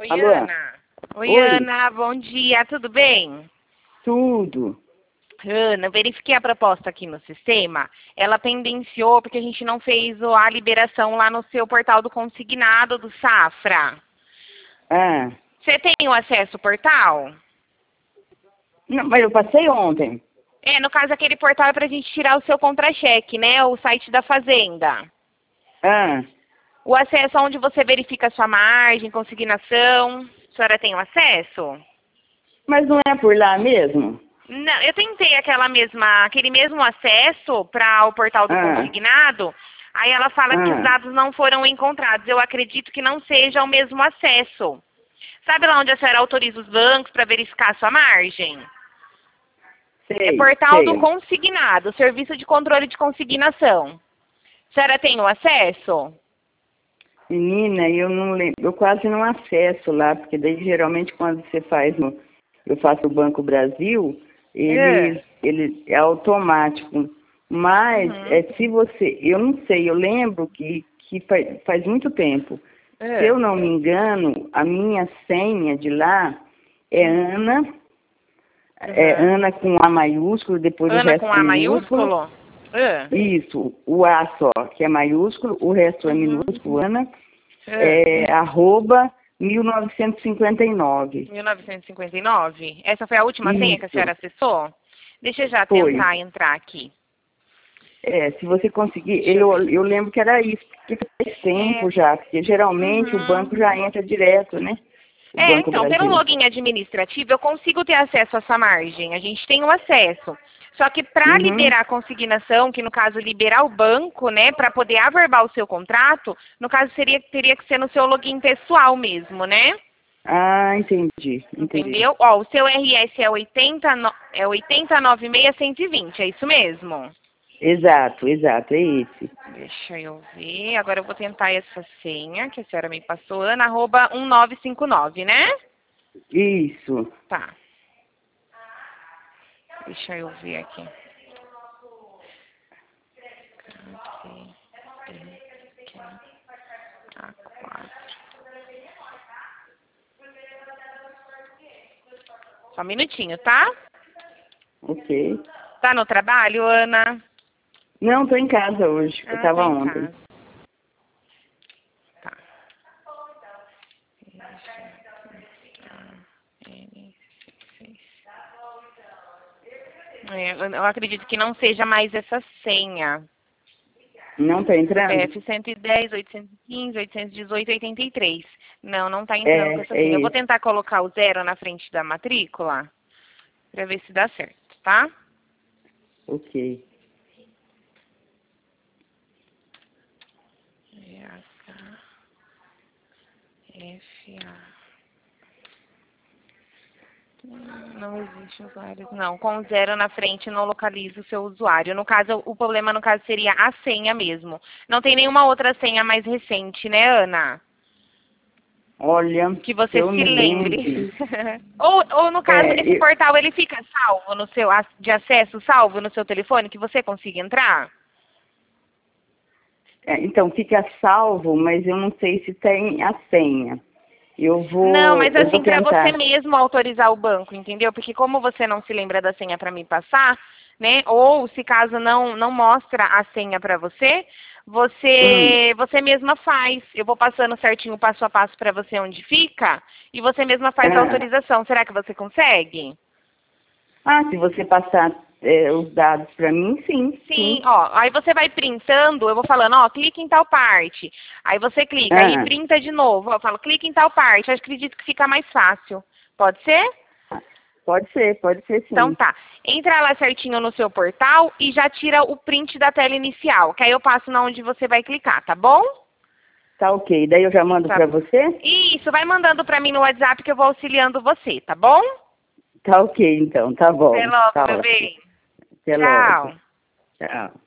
Oi, Alô? Ana. Oi, Oi. Ana, bom dia, tudo bem? Tudo. Ana, verifiquei a proposta aqui no sistema. Ela pendenciou porque a gente não fez a liberação lá no seu portal do consignado do Safra. Ah, Você tem o acesso ao portal? não, mas eu passei ontem. No caso, aquele portal é para a gente tirar o seu contra-cheque, né? O site da Fazenda. Ah, O acesso onde você verifica a sua margem, consignação. A senhora tem o acesso? mas não é por lá mesmo? Não, eu tentei aquele mesmo acesso para o portal do consignado, aí ela fala que os dados não foram encontrados. Eu acredito que não seja o mesmo acesso. Sabe lá onde a senhora autoriza os bancos para verificar a sua margem? Sei, É portal do sei. consignado, serviço de controle de consignação. A senhora tem o acesso? Menina, eu não lembro, eu quase não acesso lá, porque daí geralmente quando você faz eu faço o Banco Brasil, ele é automático. Mas se você, eu não sei, eu lembro que faz muito tempo. Se eu não me engano, a minha senha de lá é Ana, é Ana com A maiúsculo, depois o Ana resto com A maiúsculo? Isso, o A só, que é maiúsculo, o resto é minúsculo, Ana, @ 1959. 1959? Essa foi a última senha que a senhora acessou? Deixa eu já Foi. tentar entrar aqui. Se você conseguir, eu lembro que era isso, porque faz tempo já, porque geralmente o banco já entra direto, né? O Banco Então, pelo Brasil. login administrativo, eu consigo ter acesso a essa margem. A gente tem o acesso. Só que para liberar a consignação, que no caso liberar o banco, né, para poder averbar o seu contrato, no caso teria que ser no seu login pessoal mesmo, né? Ah, entendi. Entendeu? Ó, o seu RS é 8096120, é isso mesmo? Exato, é esse. Deixa eu ver. Agora eu vou tentar essa senha que a senhora me passou, Ana, @ 1959, né? Isso. Tá. Deixa eu ver aqui. A4. Só um minutinho, tá? Ok. Tá no trabalho, Ana? Não, tô em casa hoje. Eu tava tá em ontem. casa. Tá. Eu acredito que não seja mais essa senha. Não tá entrando? F110, 815, 818, 83. Não tá entrando com essa senha. Eu vou tentar colocar o 0 na frente da matrícula para ver se dá certo, tá? Ok. FA. Não existe usuário. Não, com 0 na frente não localiza o seu usuário. No caso, o problema no caso seria a senha mesmo. Não tem nenhuma outra senha mais recente, né, Ana? Olha, Que você eu se me lembre. lembre. ou no caso, esse portal ele fica salvo no seu de acesso, salvo no seu telefone, que você consiga entrar? Então, fica salvo, mas eu não sei se tem a senha. Não, mas Eu vou assim, para tentar. você mesmo autorizar o banco, entendeu? Porque como você não se lembra da senha para me passar, né? Ou se caso não mostra a senha para você, você mesma faz. Eu vou passando certinho passo a passo para você onde fica e você mesma faz a autorização. Será que você consegue? Se você passar os dados para mim, sim. Sim, ó, aí você vai printando, eu vou falando, ó, clique em tal parte. Aí você clica, aí printa de novo. Eu falo, clique em tal parte. Eu acredito que fica mais fácil. Pode ser? Pode ser sim. Então tá. Entra lá certinho no seu portal e já tira o print da tela inicial, que aí eu passo na onde você vai clicar, tá bom? Tá ok. Daí eu já mando para você? Isso, vai mandando para mim no WhatsApp que eu vou auxiliando você, tá bom? Tá ok, então. Tá bom. Até logo, Tá meu ótimo. bem. Até Tchau. logo. Tchau.